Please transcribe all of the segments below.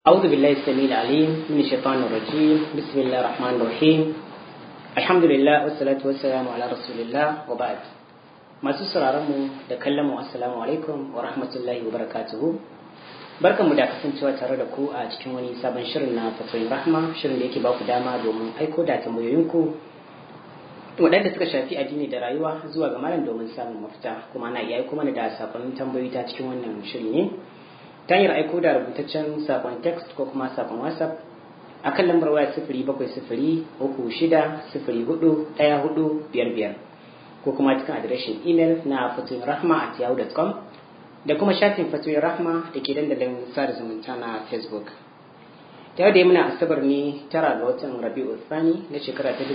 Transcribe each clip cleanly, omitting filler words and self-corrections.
أعوذ بالله السميع العليم من الشيطان الرجيم. بسم الله الرحمن الرحيم. الحمد لله والصلاة والسلام على رسول الله وبعد. masu sauraronmu da kallonmu assalamu alaikum wa rahmatullahi wa barakatuhu. Barkanmu da kasancewa tare da ku a cikin wani sabon shirin na Fatoyin Rahma, shirin da yake ba ku dama domin aiko da tambayoyinku waɗanda suka shafi addini da rayuwa zuwa ga malam domin samun mafita, kuma ana iya aiko mana da sakonnin tambayoyi ta cikin wannan shiri ne ta hanyar aiko da rubutaccen sakon text ko kuma sakon WhatsApp a kan lambar waya 0703604145 ko kuma cikin adireshin email na fatoyinrahma@yahoo.com da kuma shafin Fatoyin Rahma da ke dandalin sada zumunta na Facebook. Ta yau da muna asabar ne 9 ga watan Rabi'u Thani na shekara ta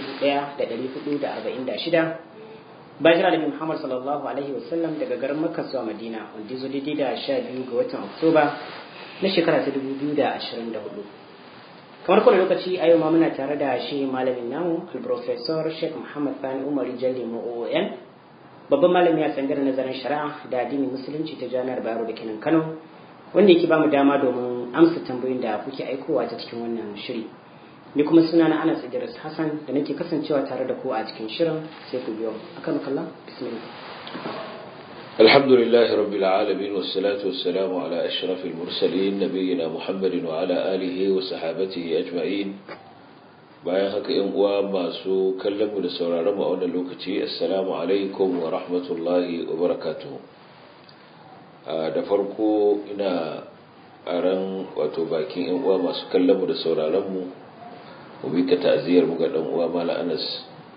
1446 bayan jira da Muhammad sallallahu alaihi wasallam daga garin Makka zuwa Madina, wanda zo daidai da 12 ga watan Oktoba na shekara ta 2024. Kamar kowane lokaci a yau ma muna tare da shi malamin namu al-Professor Sheikh Muhammad Sani Umar Jallimu OON, babban malami a tsangar nazarin shari'a da addinin musulunci ta Jami'ar Bayero da kenan Kano, wanda yake ba mu dama domin amsa tambayoyin da kuke aikowa ta cikin wannan shiri. Ni kuma suna na Anas Idris Hassan da nake kasancewa tare da ku a cikin shirin, sai ku biyo akan kallon bismillah. Alhamdulillahi rabbil alamin wassalatu wassalamu ala ashrafil mursalin nabiyina Muhammadin wa ala alihi wa sahabatihi ajma'in. Bayan haka yan uwa masu kallon mu da sauraron mu a wannan lokaci, assalamu alaikum wa rahmatullahi wa barakatuh. Da farko ina aran wato bakin yan uwa masu kallon mu da sauraron mu ka ta'aziyar mu ga dan uwa Malam Anas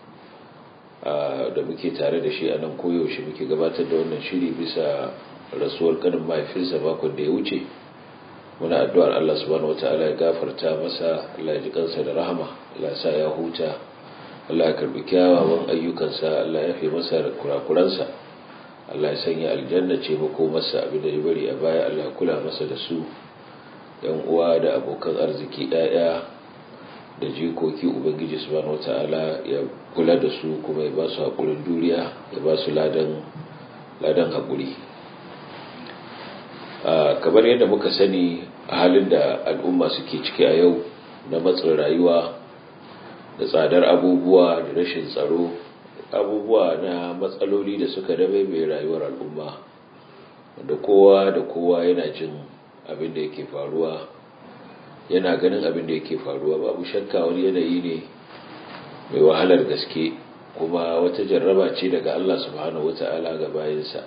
da muke tare da shi a nan koyaushe muke gabatar da wannan shiri bisa rasuwar kanin mahaifinsa makon da ya wuce. Muna addu'ar Allah subhanahu wataala ya gafarta masa, Allah ya ji kansa da rahama, Allah ya sa ya huta, Allah ya karbi kyawawan ayyukansa, Allah ya fi masa kurakuransa, Allah ya sanya aljanna ce mako masa, abin da ya bari a baya Allah ya kula masa da su. Yan uwa da abokan arziki, ɗaya da jikoki, ubangiji subhanahu wataala ya kula da su kuma ya ba su haƙurin juriya, ya ba su ladan haƙuri. Kamar yadda muka sani, a halin da al'umma suke ciki a yau na matsin rayuwa da tsadar abubuwa da rashin tsaro, abubuwa na matsaloli da suka dabe mai rayuwar al'umma, da kowa yana jin abin da yake faruwa, yana ganin abin da yake faruwa. Babu shakka wani yanayi ne mai wahalar gaske, kuma wata jarraba ce daga Allah subhanahu wata'ala ga bayinsa.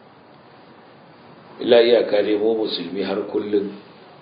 Illa iyaka ne mu musulmi har kullum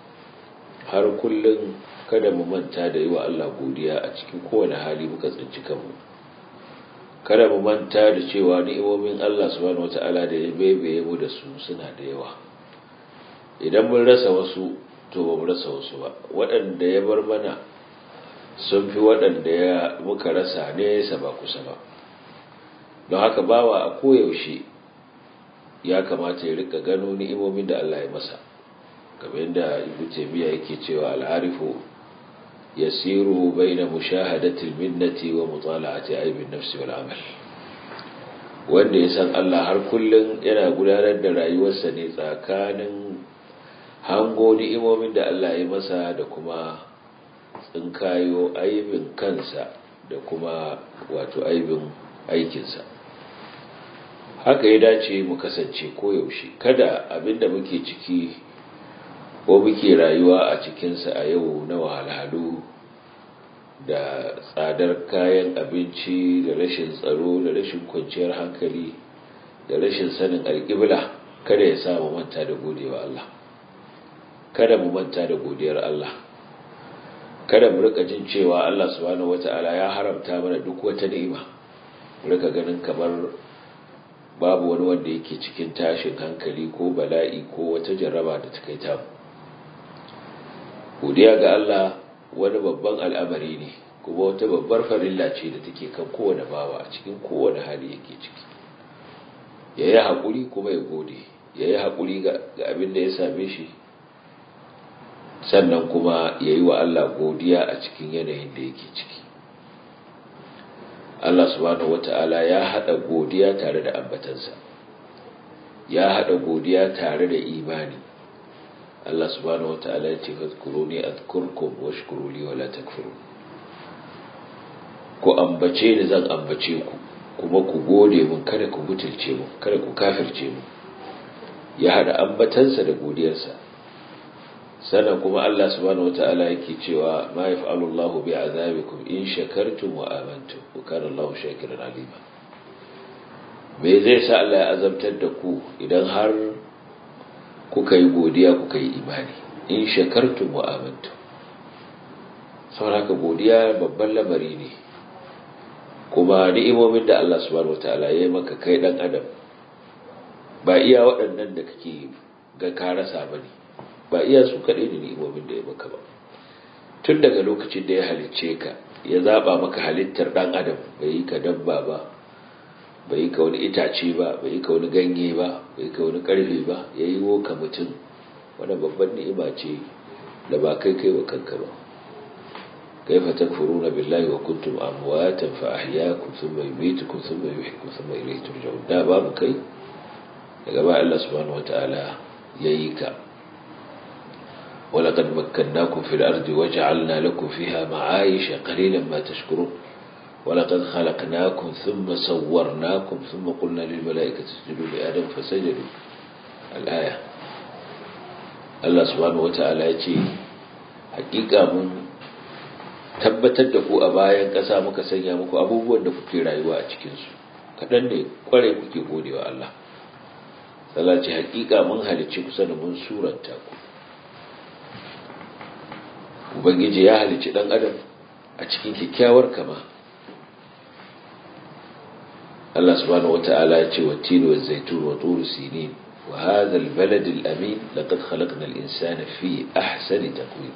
kada mu manta da yi wa Allah godiya a cikin kowane hali muka tsinci kanmu. Kada mu manta da cewa ni'imomin Allah subhanahu wata'ala da ya baibaye mu da su suna da yawa. Idan mun rasa wasu, to ba mu rasa wasu ba. Waɗanda ya bar mana sun fi waɗanda muka rasa nesa ba kusa ba. Don haka bawa a koyaushe ya kamata ya rika gano ni'imomin da Allah ya masa, kamar yadda Ibn Taymiyyah yake cewa al-arifu yasiru baina mushahadati al-minnati wa mutala'ati aibin nafsi wal amal. Wanda ya san Allah har kullun yana gudanar da rayuwarsa ne tsakanin hango ni'imomin da Allah ya masa da kuma tsinkayo aibin kansa da kuma wato aibin aikinsa. Haka ya dace mu kasance koyaushe. Kada abinda muke ciki ko muke rayuwa a cikinsa a yau na wahalhalu da tsadar kayan abinci da rashin tsaro da rashin kwanciyar hankali da rashin sanin alƙibla, kada ya sa mu manta da godewa Allah. Kada mu manta da godiyar Allah. Kada mu rika jin cewa Allah subhanahu wata'ala ya haramta mana duk wata ni'ima. Mu rika ganin kamar babu wani wanda yake cikin tashin hankali ko bala'i ko wata jarraba da ta kai ta. Godiya ga Allah wani babban al'amari ne, kuma wata babbar farilla ce da take kan kowane bawa a cikin kowane hali yake ciki. Yayi haƙuri kuma ya gode. Yayi haƙuri ga abin da ya same shi, sannan kuma yayi wa Allah godiya a cikin yanayin da yake ciki. Allah subhanahu wata'ala ya hada godiya tare da ambatansa, ya hada godiya tare da imani. Allah subhanahu wata'ala ya ce fadkuruni adkurkum washkuru li wala takfurun, ku ambace ni zan ambace ku kuma ku gode mun, kada ku butulce mun, kada ku kafirce mun. Ya hada ambatansa da godiyarsa. Sannan kuma Allah subhanahu wata'ala yake cewa ma yaf'alu Allahu bi'azabikum in shakartum wa amantum wa kana Allahu shakiran alima. Me zai sa Allah ya azabtar da ku idan har kuka yi godiya kuka yi imani, in shakartum wa amantum. Saboda haka godiya babban lamari ne, kuma ni'imomin da Allah subhanahu wata'ala ya yi maka kai dan adam ba iya waɗannan da kake ga ka rasa bane, ba iya su kaɗai da ni'imomin da ya maka ba. Tun daga lokacin da ya halicce ka ya zaba maka halittar dan adam, bai yi ka dabba ba, bai yi ka wani itace ba, bai yi ka wani ganye ba, bai yi ka wani karfe ba, ya yi ka mutum. Wani babban ni'ima ce da ba kai wa kanka ba. kaifa takfuruna billahi wa kuntum amwatan fa ahyaakum thumma yumeetukum thumma yuhyikum thumma ilayhi turja'un. Da babu kai, daga ba Allah subhanahu wataala yayi ka. ولقد مكناكم في الأرض وجعلنا لكم فيها معايش قليلا ما تشكرون ولقد خلقناكم ثم صورناكم ثم قلنا للملائكة اسجدوا لآدم فسجدوا. الآية. الله سبحانه وتعالى يقول حقيقة من tabbatar da ku a bayan ƙasa muka sanya muku abubuwan da kuke rayuwa a cikinsu, kaɗan ne ƙware kuke godewa Allah. Allah ce haƙiƙa mun halicci kusa da mun suranta ku. Ubangiji ya halicci ɗan adam a cikin kyakkyawar kama. Allah subhanahu wata'ala ya ce wattin wa zaitun wa tur sinin wa hadha al-balad al-amin laqad khalaqna al-insana fi ahsani taqwim.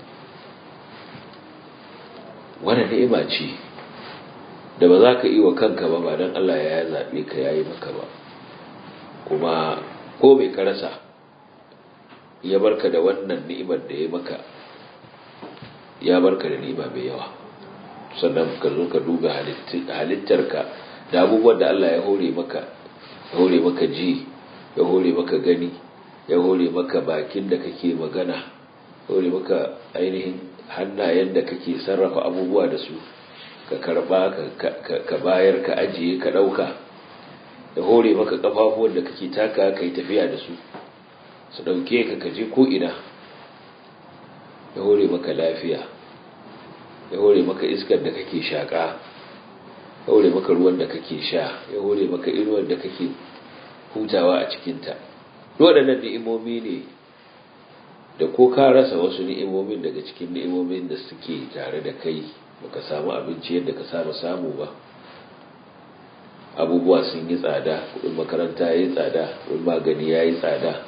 Wannan ni'ima ce da ba za ka yi wa kanka ba, ba dan Allah ya zabe ka yayi maka ba. Kuma ko bai karasa ya barka da wannan ni'imar da ya maka, ya barka da ni'ima mai yawa. Sannan ka zo ka duba halittarka da abubuwan da Allah ya hore maka ji, ya hore maka gani, ya hore maka bakin da kake magana, ya hore maka ainihin hannayen da kake sarrafa abubuwa da su, ka karba ka bayar, ka ajiye, ka dauka, ya hore maka kafafuwan da kake taka kai tafiya da su su dauke ka kaje ko ina, ya hore maka lafiya, ya hore maka iskar da kake shaka, ya hore maka ruwan da kake sha, ya hore maka inuwar da kake hutawa a cikinta. Waɗannan ni'imomi ne da ko ka rasa wasu ni'imomin daga cikin ni'imomin da suke tare da kai, baka samu abinci yadda ka saba samu ba, abubuwa sun yi tsada, kudin makaranta yayi tsada, kudin magani yayi tsada,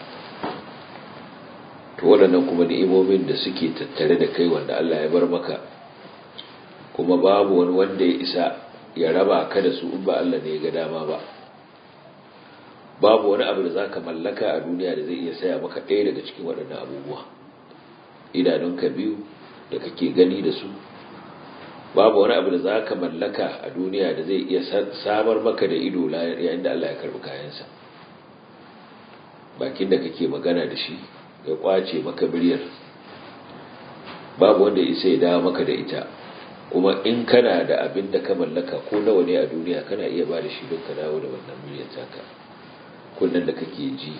to waɗannan kuma ni'imomin da suke tattare da kai wanda Allah ya bar maka, kuma babu wani wanda ya isa ya raba ka da su in ba Allah ne ya ga dama ba. Babu wani abu da zaka mallaka a duniya da zai iya saya maka ɗaya daga cikin waɗannan abubuwa. Idanunka biyu da kake gani da su, babu wani abu da zaka mallaka a duniya da zai iya samar maka da ido yayin da Allah ya karbi kayansa. Bakin da kake magana da shi ya kwace maka muryar, babu wanda ya isa ya dawo maka da ita. Kuma in kana da abin da ka mallaka ko nawa ne a duniya, kana iya ba da shi don ka dawo da wannan muryar taka. Kunnen da kake ji,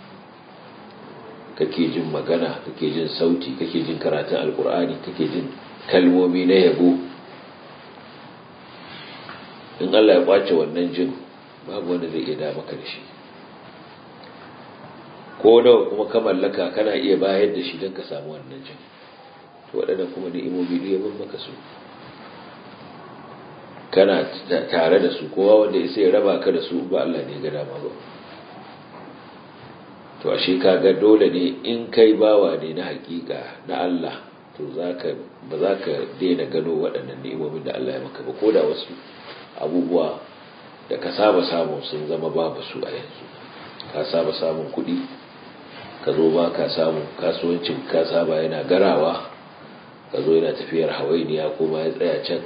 kake jin magana, kake jin sauti, kake jin karatun alkur'ani, kake jin kalmomi na yabo, in Allah ya kwace wannan jin, babu wanda zai iya da maka da shi. Ko nawa kuma ka mallaka, kana iya bayar da shi don ka samu wannan jin. To waɗannan kuma ni'imomi ne ya maka su, kana tare da su, kowa wanda ya sai raba ka da su ba Allah ne ga dama ba. To ashe kaga dole ne in kai bawa ne na hakika na Allah, to ba za ka daina gano waɗannan ni'imomin da Allah ya maka ba, ko da wasu abubuwa da ka saba samu sun zama babu su a yanzu. Ka saba samun kuɗi, ka zo ba ka samu, kasuwancin ka saba yana garawa, ka zo yana tafiyar hawainiya ko ma ya tsaya can.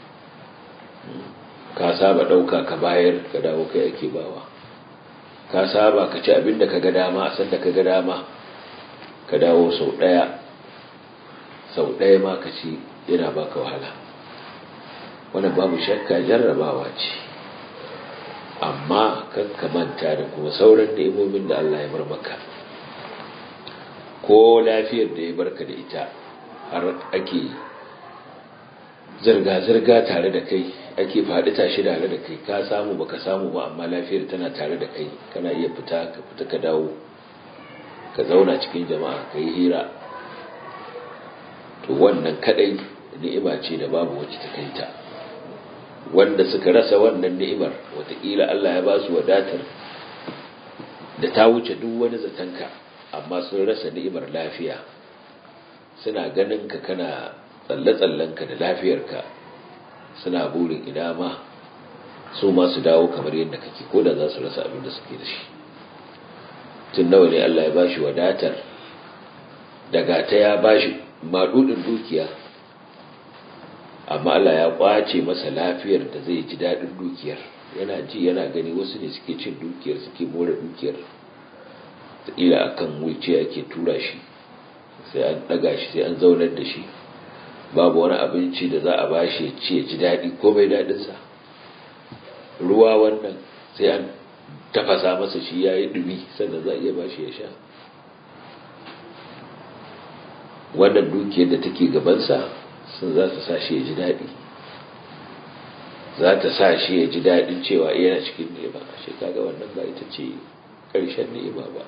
Ka saba ɗauka ka bayar, ka dawo kai ake bawa. Ka saba ka ci abin da ka ga dama a san da ka ga dama, ka dawo sau ɗaya ma ka ci yana baka wahala. Wannan babu shakka jarrabawa ce, amma kakka manta da kuma sauran ni'imomin da Allah ya bar maka, ko lafiyar da ya barka da ita har ake zirga-zirga tare da kai, ake faɗi tashi tare da kai, ka samu baka samu ba amma lafiyar tana tare da kai, kana iya fita ka dawo ka zauna cikin jama'a ka yi hira. To wannan kadai ni'ima ce da babu wacce ta kai ta. Wanda suka rasa wannan ni'imar wataƙila Allah ya ba su wadatar da ta wuce duk wani zatanka, amma sun rasa ni'imar lafiya. Suna ganin ka kana tsalle-tsallenka da lafiyarka, suna burin ina ma su ma su dawo kamar yadda kake, ko da za su rasa abin da suke da shi. Tun nawa ne Allah ya ba shi wadatar daga ta ya ba shi maɗuɗin dukiya, amma Allah ya ƙwace masa lafiyar da zai ji daɗin dukiyar. Yana ji yana gani wasu ne suke cin dukiyar, suke more dukiyar, ila akan wulce ake tura shi, sai an ɗaga shi, sai an zaunar da shi, babu wani abinci da za a ba shi ya ci ya ji daɗi ko mai daɗinsa. Ruwa wannan sai an tafasa masa shi ya yi ɗumi sannan za a iya ba shi ya sha. Wannan dukiyar da take gabansa sun za ta sa shi ya ji daɗi, za ta sa shi ya ji daɗin cewa yana cikin ni'ima. Shi kaga wannan ba ita ce ƙarshen ni'ima ba.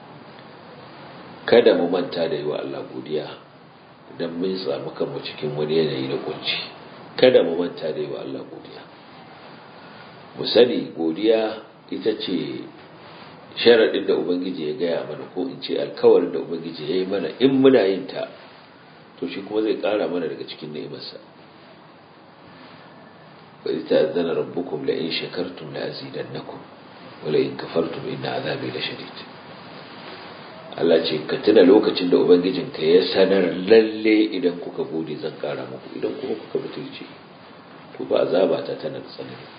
Kada mu manta da yi wa Allah godiya idan mun samu kanmu cikin wani yanayi na kunci. Kada mu manta da yi wa Allah godiya. Mu sani godiya ita ce sharaɗin da Ubangiji ya gaya mana, ko in ce alkawarin da Ubangiji ya yi mana, in muna yin ta to shi kuma zai ƙara mana daga cikin ni'imarsa. wa ita azana rabbukum la in shakartum la azidannakum wa la in kafartum inna azabi lashadid. Allah ce ka tuna lokacin da Ubangijinka ya sanar lalle idan kuka gode zan ƙara muku, idan kuma kuka butulce to ba azaba ta tana da tsanani.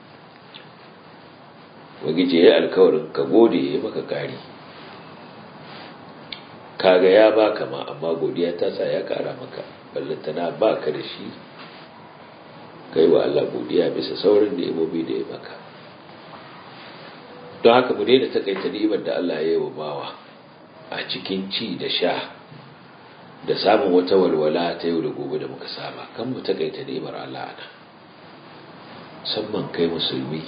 Ubangiji ya yi alkawarin ka gode ya yi maka ƙari, kaga ya baka ma amma godiya ta sa ya ƙara maka, ballantana ba ka da shi kai wa Allah godiya bisa saurin ni'imomi da ya maka. Don haka mu daina takaita ni'imar da Allah ya yi wa bawa a cikin ci da sha da samun wata walwala ta yau da gobe da muka saba. Kan mu takaita ni'imar Allah ana, musamman kai musulmi,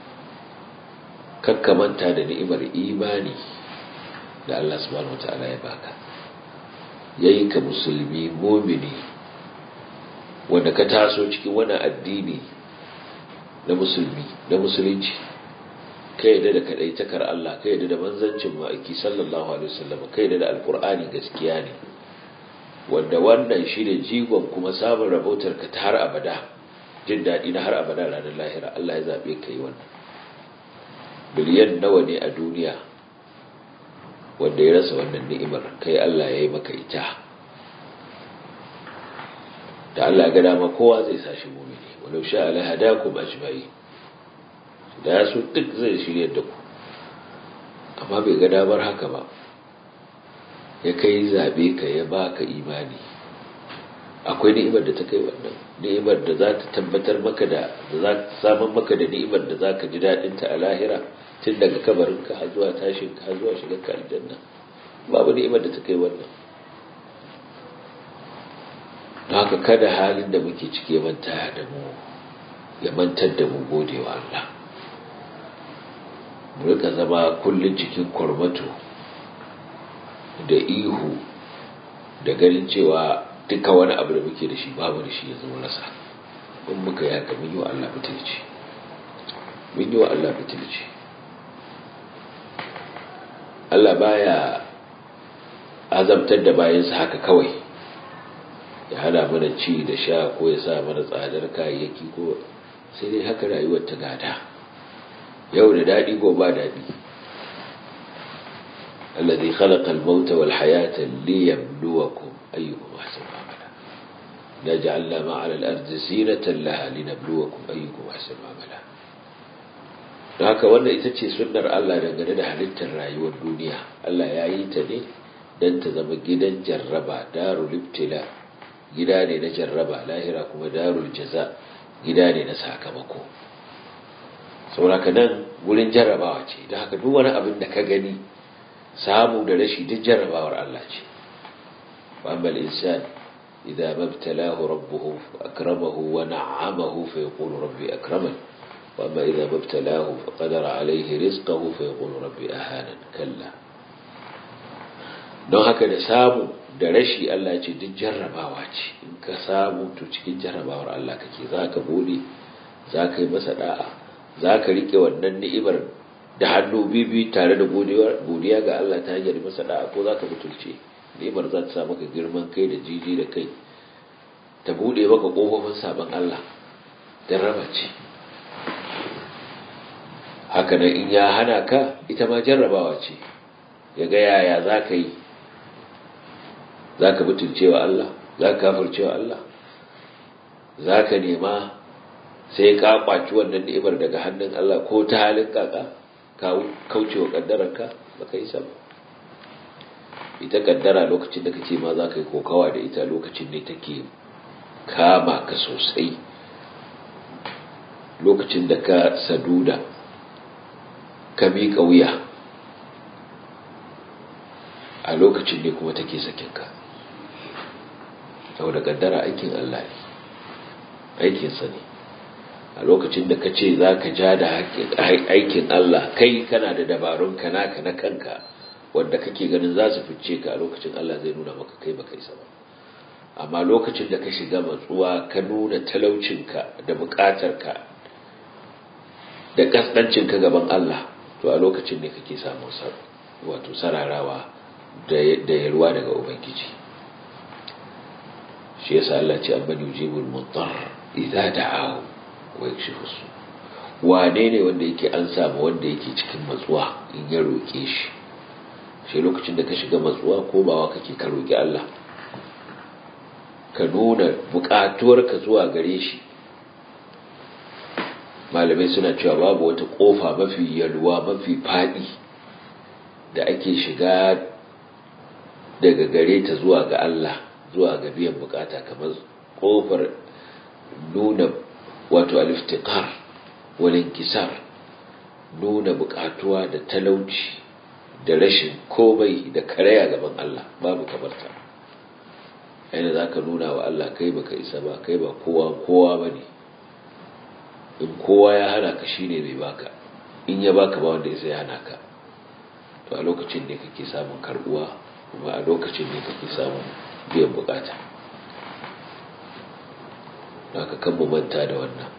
kakka manta da ni'imar imani da Allah subhanahu wataala ya baka, yayi ka musulmi mu'mini wanda ka taso cikin wani addini na musulunci, ka yadda da kadaitakar Allah, ka yadda da manzancin ma'aiki sallallahu alaihi wasallam, ka yadda da alqur'ani gaskiya ne, wanda wannan shine jigon kuma samun rabautar ka ta har abada, jin daɗi na har abada ranar lahira. Allah ya zabe ka yi wannan. Biliyan nawa ne a duniya wanda ya rasa wannan ni'imar, kai Allah ya yi maka ita. Da Allah ya ga dama kowa zai sashi mu'mini, walau sha'a la hadakum ajma'in, da ya so duk zai shirye da ku, amma bai ga damar haka ba, ya kai zabe ka ya baka imani. Akwai ni'imar da ta kai wannan, ni'imar da za ta tabbatar maka da za ta samun maka da ni'imar da za ka ji daɗinta a lahira, tun daga kabarinka har zuwa tashinka har zuwa shigarka aljanna. Babu ni'imar da ta kai wannan. Don haka kada halin da muke cike ya mantar da mu gode wa Allah. Mu rika zama kullum cikin kwarmato da ihu da ganin cewa duka wani abu da muke da shi babu da shi ya zama rasa. In muka yi haka mun yi wa Allah butulci. Allah baya azabtar da bayansa haka kawai, ya hana mana ci da sha ko ya sa mana tsadar kayayyaki, ko sai dai haka rayuwar ta gada. Yau da daɗi ko ba daɗi. Alladhi khalaqa al-mauta wal hayata liyabluwakum ayyukum ahsanu amala. Naj'alna ma'al al-ardi zinatan laha linabluwakum ayyukum ahsanu amala. Haka wannan ita ce sunnar Allah dangane da halittar rayuwar duniya. Allah ya yi ta ne dan ta zama gidan jarraba, darul ibtila, gida ne na jarraba, lahira kuma darul jaza, gida ne na sakamako. saboda nan gurin jarrabawa ce, don haka duk wani abin da ka gani samu da rashi duk jarrabawar Allah ce. wa amma al-insan idza mabtalahu rabbuhu akramahu wa na'amahu fa yaqulu rabbi akraman wa amma idza mabtalahu fa qadara alayhi rizqahu fa yaqulu rabbi ahanan. kalla. don haka da samu da rashi Allah ce duk jarrabawa ce. in ka samu to cikin jarrabawar Allah kake, zaka gode, zaka yi masa da'a, za ka riƙe wannan ni'imar da hannu bibi tare da godiya ga Allah ta hanyar masa da'a, ko za ka butulce. ni'imar za ta sa maka girman kai da jiji da kai, ta buɗe maka ƙofofin sabon Allah, jarraba ce. haka nan in ya hana ka, ita ma jarrabawa ce, ya ga yaya za ka yi, za ka butulce wa Allah, za ka kafirce wa Allah, za ka nema sai ka kwaci wannan ni'imar daga hannun Allah ko ta halin kaka ka kaucewa kaddararka, baka yi sama. ita kaddara lokacin da kace ma za ka yi kokawa da ita, lokacin ne take kama ka sosai. lokacin da ka saduda ka miƙa wuya, a lokacin ne kuma take sakinka. saboda kaddara aikin Allah ne, aikinsa ne. a lokacin da ka ce za ka ja da aikin Allah, kai kana da dabarun ka naka na kanka wanda kake ganin za su fice ka, a lokacin Allah zai nuna maka kai baka isa ba. amma lokacin da ka shiga matsuwa, ka nuna talaucinka da bukatarka da kaskancinka gaban Allah, to a lokacin ne kake samun wato sararawa da yarwa daga Ubangiji. shi yasa Allah ce amman yujibul mudtar idza da'ahu wa yakshifu su. wane ne wanda yake an samu wanda yake cikin matsuwa in ya roke shi? shi lokacin da ka shiga matsuwa, ko bawa kake ka roki Allah, ka nuna bukatuwarka zuwa gare shi. malamai suna cewa babu wata kofa mafi yalwa, mafi fadi da ake shiga daga gare ta zuwa ga Allah, zuwa ga biyan bukata, kamar kofar nuna wato al-iftiqar wal inkisar, nuna bukatuwa da talauci da rashin komai da karaya gaban Allah. babu kamar ta. yana zaka nuna wa Allah kai baka isa ba, kai ba kowa bane. in kowa ya hana ka, shine bai baka. in ya baka ba wanda ya hana ka. to a lokacin ne kake samun karbuwa, kuma a lokacin ne kake samun biyan bukata. haka kan mu manta da wannan,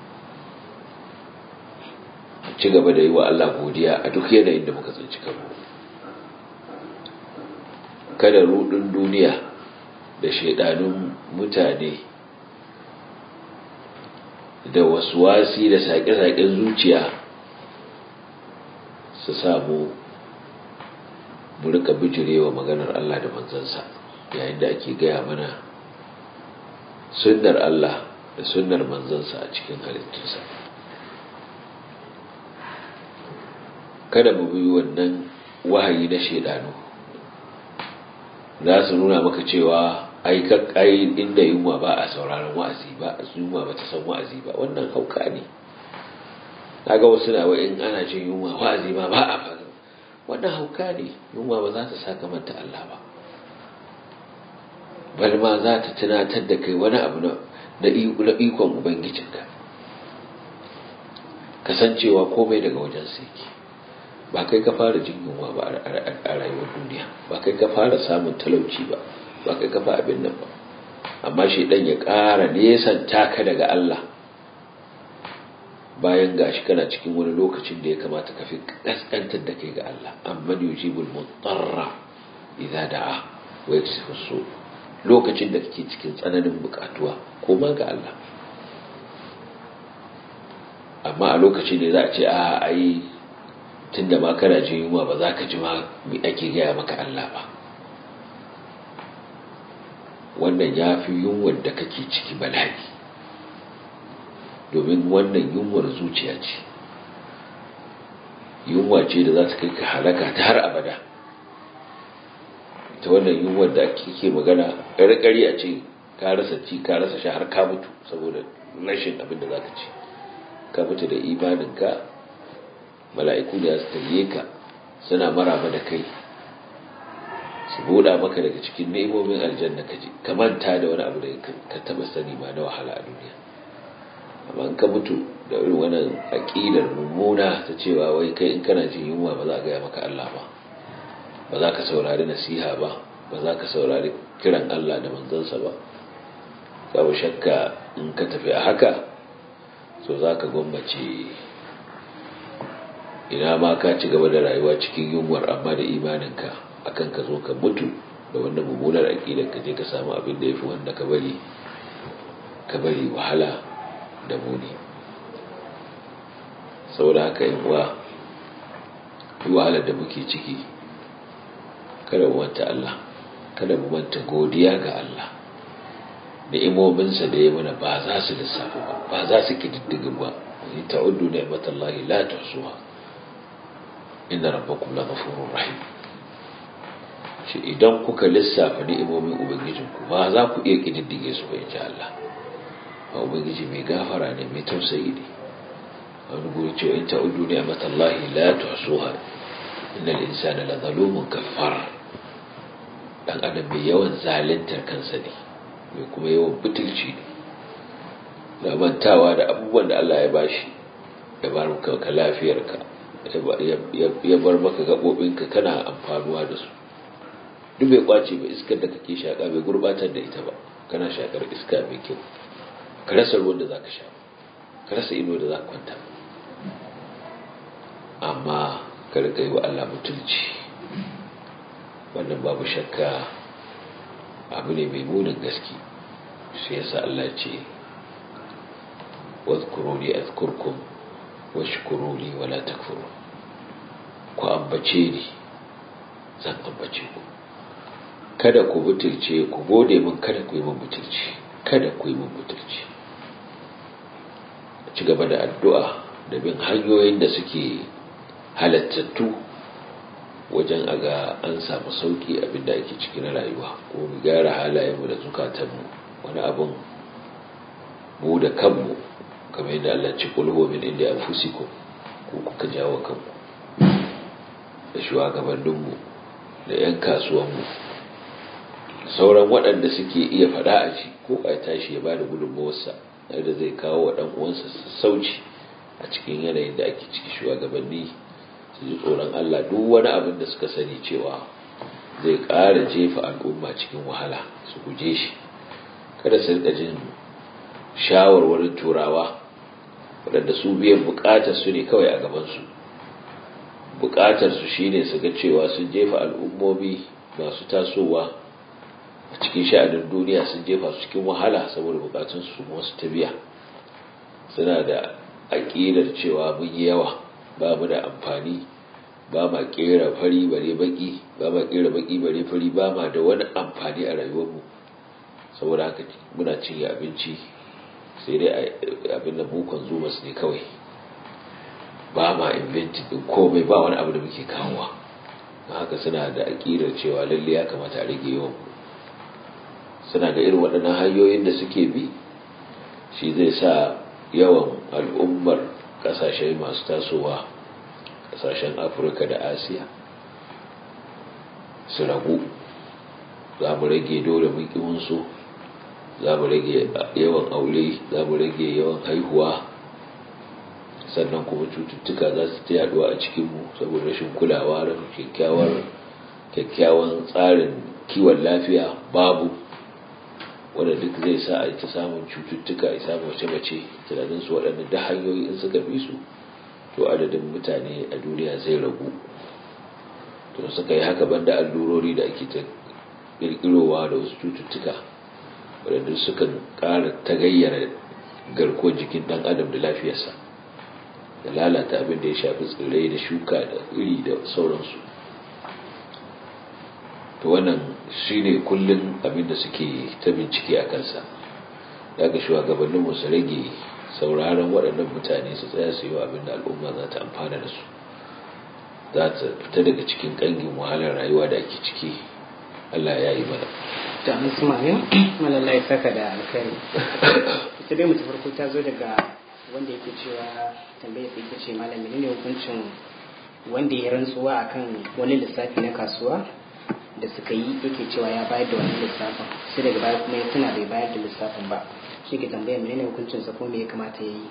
ci gaba da yi wa Allah godiya a duk yanayin da muka tsinci kanmu. kada rudin duniya da shaidanun mutane da waswasi da saƙe-saƙen zuciya su samu mu rika bijirewa maganar Allah da manzansa, yayin da ake gaya mana sunnar Allah da sunnar manzansa a cikin halittunsa. kada mu bi wannan wahayi na shaidanu, za su nuna maka cewa ai inda yunwa ba a sauraron wa'azi, ba yunwa ba ta san wa'azi ba. wannan hauka ne. kaga wasu na in ana jin yunwa wa'azi ma ba a fara. wannan hauka ne. yunwa ba za ta saka manta Allah ba, bal ma za ta tunatar da kai wani abu na ikon ubangijinka, kasancewa komai daga wajen sa yake. ba kai ka fara jin yunwa ba a rayuwar duniya, ba kai ka fara samun talauci ba, ba kai ka fara abin nan ba. amma shi dan ya ƙara nesanta ka daga Allah, bayan gashi kana cikin wani lokacin da ya kamata ka fi kaskantar da kai ga Allah. amma yujibul mutarra idza da'a wa yakshifu su. lokacin da kake cikin tsananin bukatuwa, koma ga Allah. amma a lokacin da za a ce ai tunda ma kana jin yunwa ba za ka ji ma me ake gaya maka Allah ba, wannan ya fi yunwar da kake ciki bala'i. domin wannan yunwar zuciya ce, yunwa ce da za ta kai ka halaka ta har abada. ta wannan yunwar da ake magana ƙarƙari a ce ka rasa ci ka rasa sha har ka mutu saboda rashin abin da zaka ci ka mutu da imaninka mala'iku da su tarye ka suna maraba da kai su buɗa maka daga cikin nemomin aljanna ka ji ka manta da wani abu da ka taɓa sani ma na wahala a duniya. Amma in ka mutu da irin wannan aƙidar mummuna ta cewa wai kai in kana jin yunwa ba za a gaya maka Allah ba za ka saurari nasiha ba za ka saurari kiran Allah da manzansa ba, babu shakka in ka tafi a haka so za ka gwammace ina ma ka ci gaba da rayuwa cikin yunwar amma da imaninka akan ka zo ka mutu da wannan mummunar aƙidar ka je ka samu abin da ya fi wanda ka bari wahala da muni. Saboda haka yin wahalar da muke ciki kada mu manta Allah, kada mu manta godiya ga Allah da imominsa da ya mana ba za su lissafa ba za su kididdiga ba. in ta'uddu ni'matallahi la tuhsuha inna rabbakum laghafurur rahim. shi idan kuka lissafa ni'imomin ubangijinku ba za ku iya kididdige su ba insha Allah. ubangiji mai gafara ne mai tausayi ne. wani guri cewa in ta'uddu ni'matallahi la tuhsuha innal insana la zalumun kaffar. dan adam mai yawan zaluntar kansa ne mai kuma yawan butulci ne da mantawa da abubuwan da Allah ya bashi ya bar maka lafiyarka ya bar maka gabobinka kana amfanuwa da su. duk bai kwace ba iskar da kake shaka bai gurbatar da ita ba, kana shakar iska mai kyau, ka rasa ruwan da zaka sha, ka rasa ido da zaka kwanta, amma ka rika yi wa Allah mutunci. wannan babu shakka abu ne mai munin gaske. shi yasa Allah ce wadhkuruni azkurkum washkuruni wala takfurun. ku ambace ni zan ambace ku, kada ku butulce ku gode min, kada ku yi min butulci, kada ku yi min butulci. ci gaba da addu'a da bin hanyoyin da suke halattattu wajen aga an samu sauki abinda ake ciki na rayuwa, ko mu gyara halayenmu da zukatanmu. wani abin mu da kanmu kamar yadda Allah ce qul huwa min indi anfusikum, ko kuka jawo kanku. da shugabanninmu da 'yan kasuwanmu sauran waɗanda suke iya faɗa a ci ko a tashi ya ba da gudunmawarsa yadda zai kawo wa ɗan'uwansa sauci a cikin yanayin da ake ciki. shugabanni su ji tsoron Allah, duk wani abin da suka sani cewa zai ƙara jefa al'umma cikin wahala su guje shi. kada su rika jin shawarwarin turawa waɗanda su biyan buƙatar su ne kawai a gabansu. buƙatar su shine su ga cewa sun jefa al'ummomi masu tasowa a cikin sha'anin duniya, sun jefa su cikin wahala saboda buƙatun su wasu ta biya. suna da aƙidar cewa mun yi yawa, ba mu da amfani, ba ma ƙera fari bare baki, ba ma ƙera baki bare fari, ba ma da wani amfani a rayuwarmu. saboda haka muna cinye abinci sai dai abin da mu consumers ne kawai, ba ma inventing din komai, ba wani abu da muke kawowa. haka suna da aƙidar cewa lalle ya kamata a rage yawan. suna ga irin waɗannan hanyoyin da suke bi shi zai sa yawan al'ummar ƙasashe masu tasowa, ƙasashen Afirka da Asiya su ragu. za mu rage dole mukiminsu, za mu rage yawan aure, za mu rage yawan haihuwa, sannan kuma cututtuka za su ta yaduwa a cikinmu saboda rashin kulawa da kyakkyawan tsarin kiwon lafiya babu, wanda duk zai sa a ta samun cututtuka, a samun mace-mace. tunaninsu waɗanda da hanyoyi in suka bi su to adadin mutane a duniya zai ragu. to suka yi haka banda allurori da ake ta ƙirƙirowa da wasu cututtuka waɗanda suka ƙara tagayyara garkuwar jikin ɗan adam da lafiyarsa, da lalata abin da ya shafi tsirrai da shuka da iri da sauransu. to wannan shine kullum abin da suke ta bincike a kansa. daga shugabanninmu su rage sauraron waɗannan mutane, su tsaya su yi wa abin da al'umma za ta amfana da su, za ta fita daga cikin ƙangin wahalar rayuwa da ake ciki. Allah ya yi mana. Da musamman malalla ya saka da alkhairi. Ita dai mutu farko ta zo daga wanda yake cewa tambaye sai yake ce malam menene hukuncin wanda ya rantsuwa akan wani lissafi na kasuwa da suka yi yake cewa ya bayar da wani lissafin sai daga baya kuma ya tuna bai bayar da lissafin ba, shi ke tambaya menene hukuncin sa ko me ya kamata ya yi?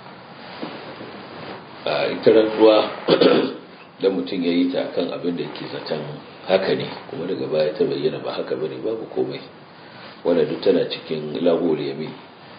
Ita rantsuwa da mutum ya yi ta akan abin da yake zaton haka ne kuma daga baya ta bayyana ba haka bane, babu komai. Wanda duk tana cikin lagol yamin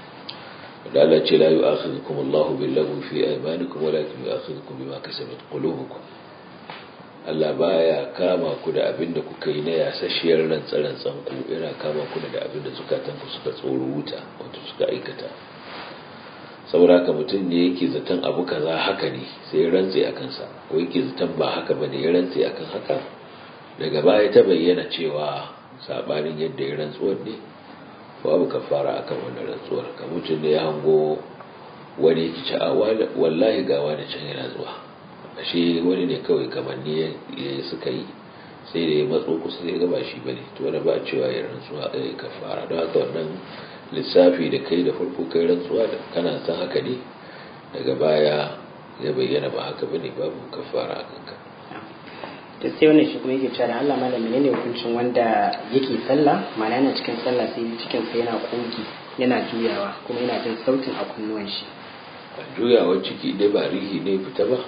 da Allah ce la yu'akhidhukum Allahu bil-lagwi fi aymanikum walakin yu'akhidhukum bima kasabat qulubukum. Allah baya kama ku da abin da kuka yi na yasashiyar rantsarantsan ku, yana kama ku da abin da zukatanku suka tsoro wuta wato suka aikata. saboda haka mutum ne yake zaton abu kaza haka ne sai ya rantse akan sa, ko yake zaton ba haka bane ya rantse akan haka, daga baya ta bayyana cewa sabanin yadda ya rantsuwar ne, babu kafara akan wannan rantsuwar. Ka mutum ne ya hango wani yake cewa wallahi ga wani can yana zuwa, ashe wani ne kawai kamanni ya suka yi, sai da ya matso kusa sai ya gaba shi bane, to wanda ba cewa ya rantsuwa ya kafara. Don haka wannan lissafi da kai da farko kai rantsuwa da kana san haka ne, daga baya ya bayyana ba haka bane, babu kafara a kanka. To sai wannan shi kuma yake cewa Allah malam menene hukuncin wanda yake sallah, ma'ana yana cikin sallah sai cikin sa yana koki yana juyawa kuma yana jin sautin a kunnuwan shi? Juyawar ciki dai ba rihi ne fita ba,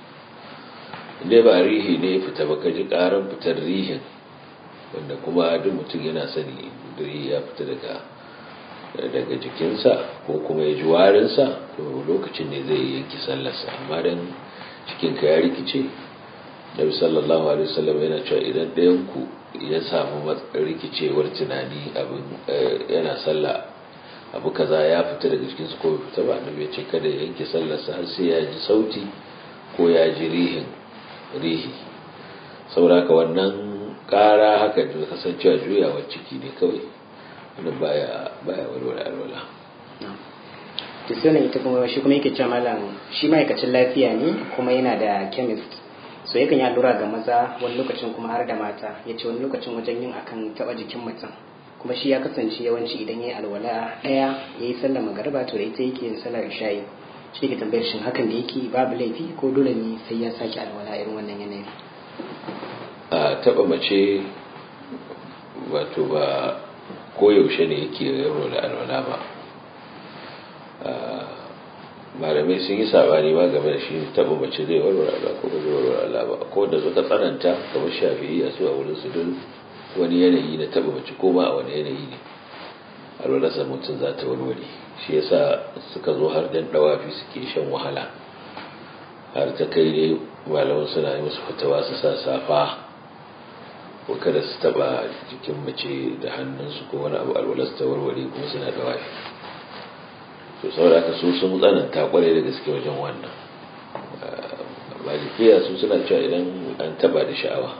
dai ba rihi ne fita ba, ka ji karan fitar rihin wanda kuma duk mutum yana sani rihi ya fita daga jikinsa ko kuma ya ji warinsa, to lokacin ne zai yanki sallarsa. Amma dan cikinka ya rikice, Nabi sallallahu alaihi wasallam yana cewa idan ɗayan ku ya samu rikicewar tunani abin yana sallah abu kaza ya fita daga cikin su ko bai fita ba, Annabi ya ce kada ya yanke sallarsa har sai ya ji sauti ko ya ji rihi. Saboda haka wannan ƙara haka da kasancewa juyawar ciki ne kawai, wannan baya walwala alwala. To sai ne ita kuma shi kuma yake cewa malam shi ma'aikacin lafiya ne kuma yana da chemist, so yakan yi allura ga maza wani lokacin kuma har da mata. Ya ce wani lokacin wajen yin akan taba jikin mutum, kuma shi ya kasance yawanci idan ya yi alwala ɗaya ya yi sallar magariba to da ita yake yin sallar isha'i. Shi ke tambayar shin hakan da yake babu laifi ko dole ne sai ya sake alwala irin wannan yanayin? A taba mace wato ba koyaushe ne yake yaro da alwala ba. Malamai sun yi sabani ma game da shi taba mace zai warware Allah ko ba zai warware Allah ba, ko da suka tsananta kamar Shafi'i a su a wurin su duk wani yanayi na taba mace ko ma a wani yanayi ne alwalarsa mutum za ta warware. Shi yasa suka zo har dan dawafi suke shan wahala, har ta kai ne malaman suna yi musu fatawa su sa safa ko kada su taba jikin mace da hannunsu ko wani abu alwalarsa ta warware kuma suna dawafi. To saboda haka su sun tsananta kwarai da gaske wajen wannan. Malikiya su suna cewa idan an taba da sha'awa,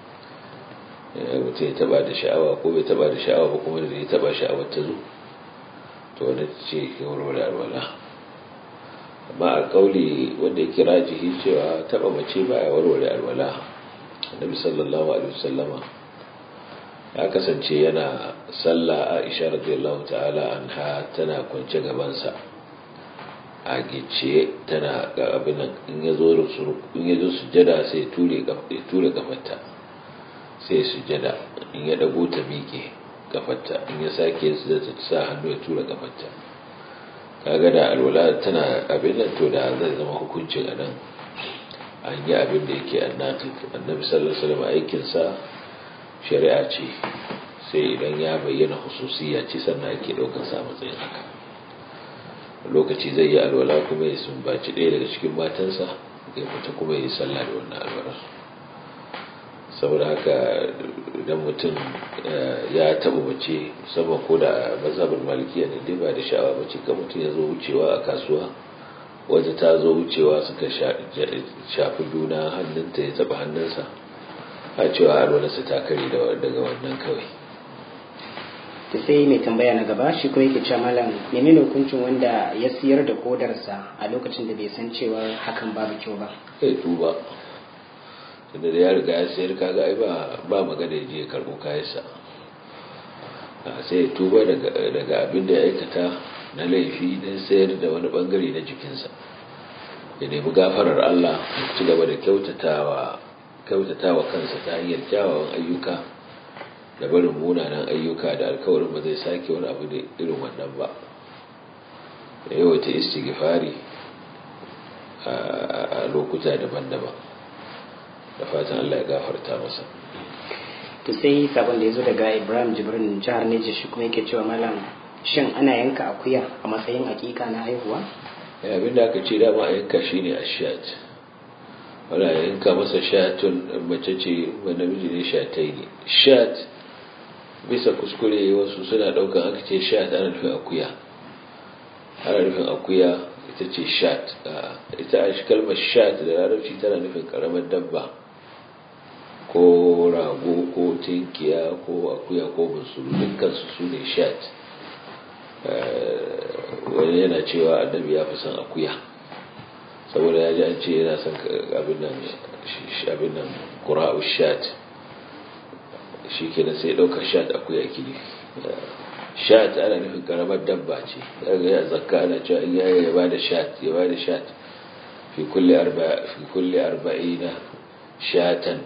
mutum ya taba da sha'awa ko bai taba da sha'awa ba kuma da ya taba sha'awar ta zo, to wanda ce ke warware alwala. Amma a kauli wanda ya kira jihi cewa taba mace ba ya warware alwala, Annabi sallallahu alaihi wasallama ya kasance yana sallah, Aisha radiyallahu ta'ala anha tana kwance gabansa a gice tana ga abin nan, in yazo sujjada sai ture kafarta sai sujjada, in ya dago ta miƙe kafarta, in ya sake su da ta sa hannu ya tura kafarta. Kaga da alwala tana abin nan to da zai zama hukuncin anan an yi abin da yake Annabi sallallahu alaihi wasallam aikin sa shari'a ce, sai idan ya bayyana hususiyya ce sannan ake daukar sa matsayin haka. Lokaci zai yi alwala kuma ya sumbaci ɗaya daga cikin matansa ya fita kuma ya yi sallah da wannan alwala. Saboda haka idan mutum ya taɓa mace musamman ko da mazhabin malikiya da dai ba da sha'awa bace, ka mutum ya zo wucewa a kasuwa wata ta zo wucewa suka shafi juna, hannunta ya taɓa hannunsa, a cewa alwalarsa ta kare daga wannan kawai. Ta sai mai tambaya na gaba shi kuma yake cewa malam menene hukuncin wanda ya siyar da kodarsa a lokacin da bai san cewa hakan babu kyau ba? Kai tuba tunda da ya riga ya sayar kaga ai ba magana ya je ya karɓo kayansa sai ya tuba daga abin da ya aikata na laifi don sayar da wani bangare na jikinsa ya nemi gafarar Allah ya ci gaba da kyautatawa kansa ta hanyar kyawawan ayyuka da barin munanan ayyuka da alkawarin ba zai sake wani abu da irin wannan ba da yawaita istighfari a lokuta daban-daban da fatan Allah ya gafarta masa. To sai sabon da ya zo daga Ibrahim Jibrin jihar Niger shi kuma yake cewa malam shin ana yanka akuya a matsayin hakika na haihuwa? Abin da aka ce dama a yanka shine ashat. Wala yanka masa shatun mace ce ba namiji ne shatai ne. Shat bisa kuskure wasu suna daukan aka ce shat ana nufin akuya. Ana nufin akuya ita ce shat. Ita a kalmar shat da larabci tana nufin karamar dabba ko rago ko tinkiya ko akuya ko bunsuru dukkansu su ne shat. Wani yana cewa annabi ya fi son akuya saboda ya ji an ce yana son abin nan ƙura'u shat shi ke sai ɗaukar shat akuya kili. Shat ana nufin karamar dabba ce daga ya zakka ana cewa in ya ba da shat fi kulle 40 shatun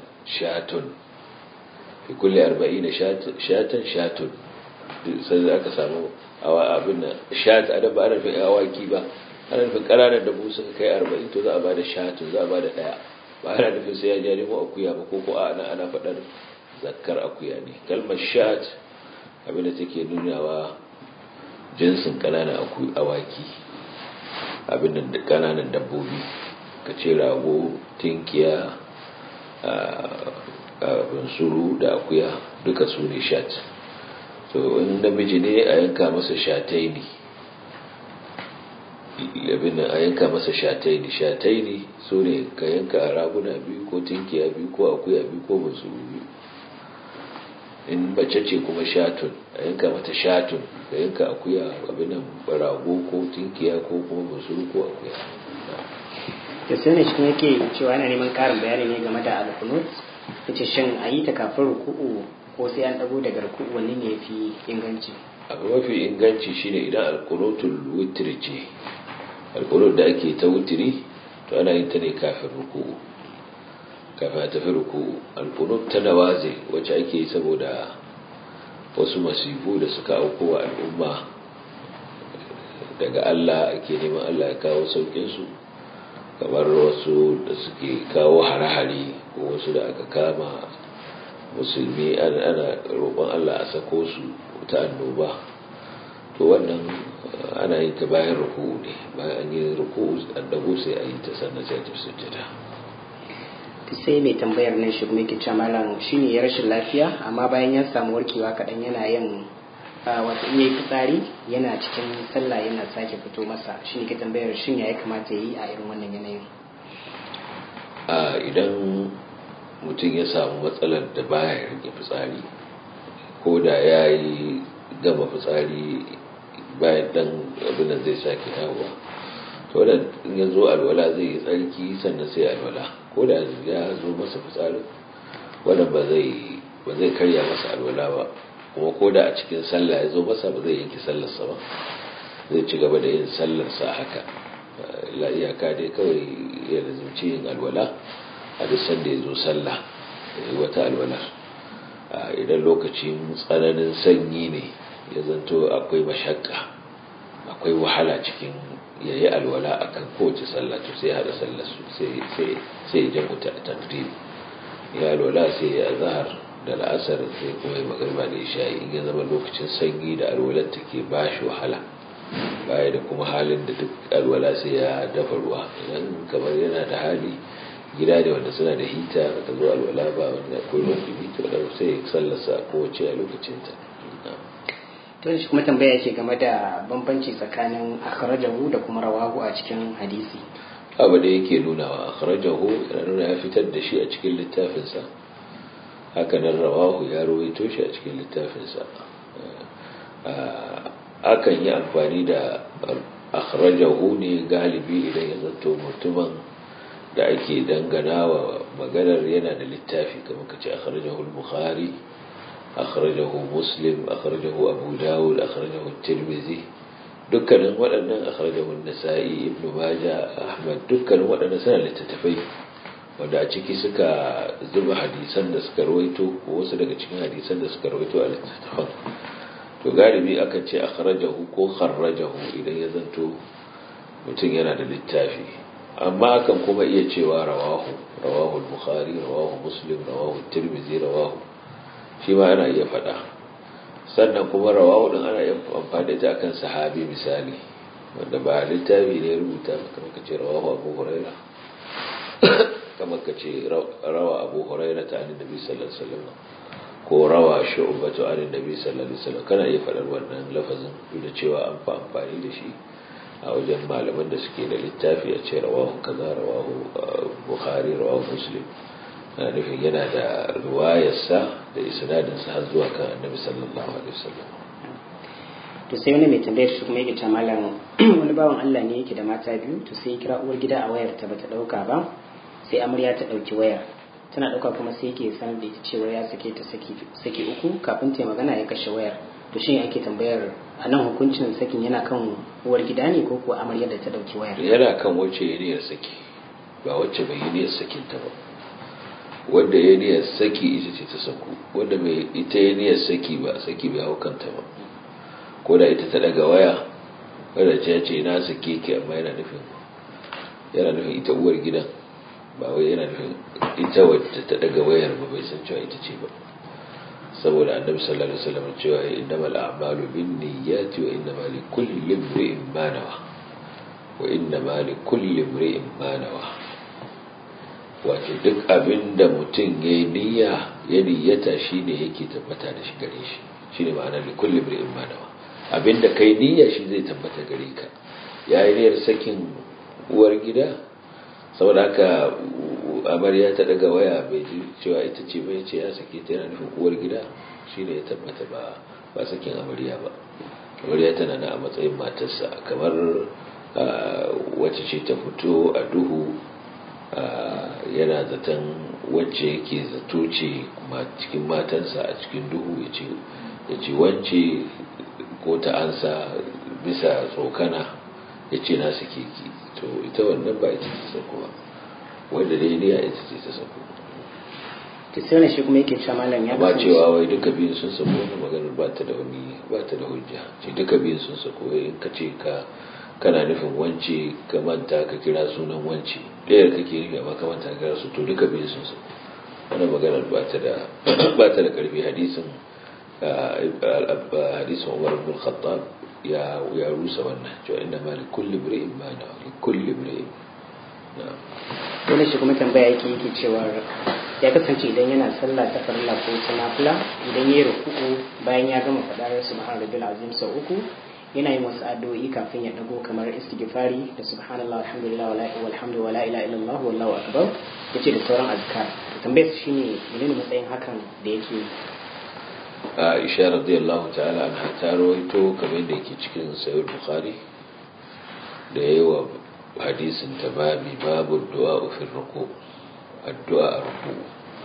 fi kulle 40 shatun sai aka samu abin nan shat a dabba ana nufin awaki ba ana nufin ƙananan dabbu suka kai 40 to za a ba da shatun za a ba da ɗaya ba ana nufin sai ya ja nemo akuya ba ko ana faɗar zakkar akuya ne. Kalmar shat abin da take nunawa jinsin ƙananan awaki abin da ƙananan dabbobi ka ce rago tinkiya bunsuru da akuya duka su ne shat. to in namiji ne a yanka masa shatai ne su ne ka yanka raguna biyu ko tinkiya biyu ko akuya biyu ko bunsuru biyu. In mace ce kuma shatun a yanka mata shatun ka yanka akuya abinan rago ko tinkiya ko kuma bunsuru ko akuya. da sai ne shi yake cewa yana neman karin bayani ne game da alkunut yace shin a yi ta kafin ruku'u ko sai an dago daga ruku'u wanne ne yafi inganci? Abu mafi inganci shine idan alqunutul witri ce alqunut da ake ta witri to ana yin ta ne kafin ruku'u kafin a tafi ruku'u. Alqunut ta nawazi wacce ake yi saboda wasu masifu da suka auko wa al'umma daga Allah ake neman Allah ya kawo saukin su kamar wasu da suke kawo hare-hare ko wasu da aka kama musulmi ana roƙon Allah a sako su ta annoba to wannan ana yin ta bayan ruku'u ne bayan an yi ruku'u an dago sai a yi ta sannan sai ta sujjada. Sai mai tambayar nan shi kuma yake cewa malam shine ya rashin lafiya amma bayan ya samu warkewa kaɗan yana yin wato in yayi fitsari yana cikin sallah yana sake fito masa shine ke tambayar shin ya kamata yayi a irin wannan yanayin? Idan mutum ya samu matsalar da baya rike fitsari ko da ya yi gama fitsari bayan dan abin da zai sake dawowa to da in ya zo alwala zai yi tsarki sannan sai alwala ko da ya zo masa fitsari wanda ba zai karya masa alwala ba kuma ko da a cikin sallah ya zo masa ba zai yanke sallarsa ba zai ci gaba da yin sallarsa haka la iyaka dai kawai ya lazimci yin alwala a duk sanda ya zo sallah wata alwala. Idan lokacin tsananin sanyi ne ya zanto akwai mashakka akwai wahala cikin yayi alwala akan kowace sallah to sai hada sallar su sai jamu ta takdim ya alwala sai ya zahar da la'asar sai kuma ya magriba da isha'i in ya zama lokacin sanyi da alwalar take bashi wahala baya da kuma halin da duk alwala sai ya dafa ruwa idan kamar yana da hali gida da wanda suna da hita ka zo alwala ba wanda akwai wanda hita da sai sallarsa kowace a lokacinta. To shi kuma tambaya yake game da bambanci tsakanin akhrajahu da kuma rawahu a cikin hadisi. Abu da yake nunawa akhrajahu yana nuna ya fitar da shi a cikin littafinsa haka nan rawahu ya rawaito shi a cikin littafinsa. Akan yi amfani da akhrajahu ne galibi idan ya zanto mutumin da ake dangana wa maganar yana da littafi kamar kace akhrajahu al-bukhari akhrajahu muslim akhrajahu abu dawud akhrajahu at-tirmidhi dukkanin waɗannan akhrajahu an-nasa'i ibnu majah ahmad dukkanin waɗannan suna littattafai wanda a ciki suka zuba hadisan da suka rawaito ko wasu daga cikin hadisan da suka rawaito a littattafan to galibi aka ce akhrajahu ko kharrajahu idan ya zanto mutum yana da littafi amma kan kuma iya cewa rawahu al-bukhari rawahu muslim rawahu at-tirmidhi rawahu shi ma ana iya faɗa sannan kuma rawahu din ana iya amfani da akan sahabi misali wanda ba littafi ne rubuta kamar kace rawahu abu hurairah kamar kace rawa abu hurairah ta annabi sallallahu alaihi wasallam ko rawa shu'batu annabi sallallahu alaihi wasallam kana iya faɗar wannan lafazin da cewa an fa amfani da shi a wajen malaman da suke da littafi a ce rawahu kaza rawahu bukhari rawahu muslim ana nufin yana da riwayarsa da isnadinsa har zuwa kan annabi sallallahu alaihi wasallam to sai wani mai tambayar shi kuma yake ta malam wani bawan Allah ne yake da mata biyu to sai kira uwar gida a wayar ta bata dauka ba sai amarya ta dauki wayar tana dauka kuma sai yake sanar da ita cewa ya sake ta saki uku kafin ta magana ya kashe wayar to shin ake tambayar anan hukuncin sakin yana kan uwar gida ne ko kuwa amaryar da ta dauki wayar yana kan wacce ya niyyar saki ba wacce bai yi niyyar sakin ta ba wanda ya niyyar saki ita ce ta saku wanda bai ita ya niyyar saki ba hau kanta ba ko da ita ta daga waya wanda ce na sake ki amma yana nufin ita uwar gidan ba wai yana nufin ita wacce ta daga wayar ba bai san cewa ita ce ba saboda annabi sallallahu alaihi wasallam cewa innamal a'malu binniyati wa innamal likulli imrin ma nawa wato duk abinda mutum ya niyyata shine yake tabbata da shi gare shi shine ma'ana likulli imrin ma nawa abinda kai niyya shi zai tabbata gare ka yayi niyyar sakin uwar gida saboda haka amarya ta daga waya bai ji cewa ita ce bai ce ya sake ta yana nufin uwar gida shine ya tabbata ba sakin amarya ba amarya tana na a matsayin matarsa kamar wacce ce ta fito a duhu yana zaton wacce yake zato ce cikin matansa a cikin duhu ya ce wance ko ta ansa bisa tsokana ya ce na sake ki to ita wannan ba ita ce sako ba wanda dai ne ita ce ta sako ta sai shi kuma yake cewa malam ya ba cewa wai duka biyun sun sako wannan maganar ba ta da hujja ce duka biyun sun sako in ka ce kana nufin wance ka manta ka kira sunan wance ɗaya kake nufi amma ka manta ka kira su to duka biyun sun sako wannan maganar ba ta da karfi hadisin Umar ibn Khattab ya rusa wannan cewa inna ma li kulli imrin ma nawa li kulli imrin na'am wani shi kuma tambaya yake cewa ya kasance idan yana sallah ta farilla ko ta nafila idan yayi ruku'u bayan ya gama fadar subhana rabbil azim sau uku yana yin wasu addu'o'i kafin ya dago kamar istighfari da subhanallah walhamdulillah walhamdu wala ilaha illallah wallahu akbar yace da sauran azkar tambayar shine menene matsayin hakan da yake Aisha radiyallahu ta'ala anha ta rawaito kamar da yake cikin sahih bukhari da yawa hadisin tababi babu du'a fi ruku addu'a ruku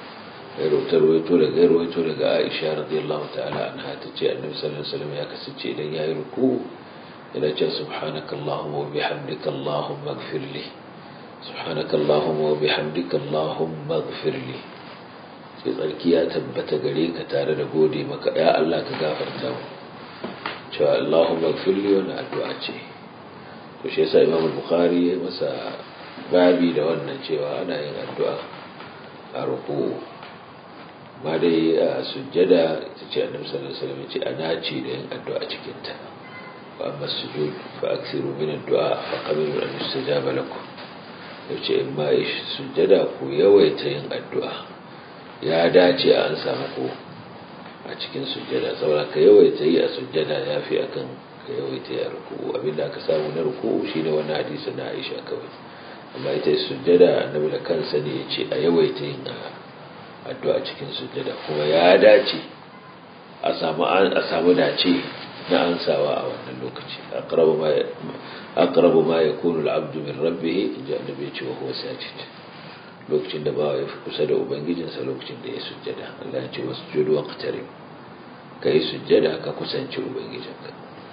rawaito daga Aisha radiyallahu ta'ala anha tace annabi sallallahu alaihi wasallam ya kasance idan yayi ruku yana cewa subhanakallahumma wa bihamdika allahumma ighfirli subhanakallahumma wa bihamdika allahumma ighfirli sai tsarki ya tabbata gare ka tare da gode maka ya Allah ka gafarta mu cewa Allahumma ighfirli wannan addu'a ce to shi yasa Imam Bukhari ya masa babi da wannan cewa ana yin addu'a a ruku ba dai a sujjada ita ce Annabi sallallahu alaihi wasallam ce ana ce da yin addu'a cikin ta wa amma sujud fa aksiru min addu'a fa qabilu an yustajaba lakum yace in ma sujjada ku yawaita yin addu'a ya dace an samu ko a cikin sujjada saboda ka yawaita yi a sujjada ya fi akan ka yawaita yi a ruku abinda aka samu na ruku shine wani hadisi na Aisha kawai amma ita sujjada annabi da kansa ne yace a yawaita yin addu'a cikin sujjada kuma ya dace a samu dace na ansawa a wannan lokaci aqrabu ma yakunu al-'abdu min rabbih inja annabi ce wa huwa sajid lokacin da bawa ya fi kusa da ubangijinsa lokacin da ya sujjada Allah ya ce wasjudu waqtarib kai sujjada ka kusanci ubangijinka.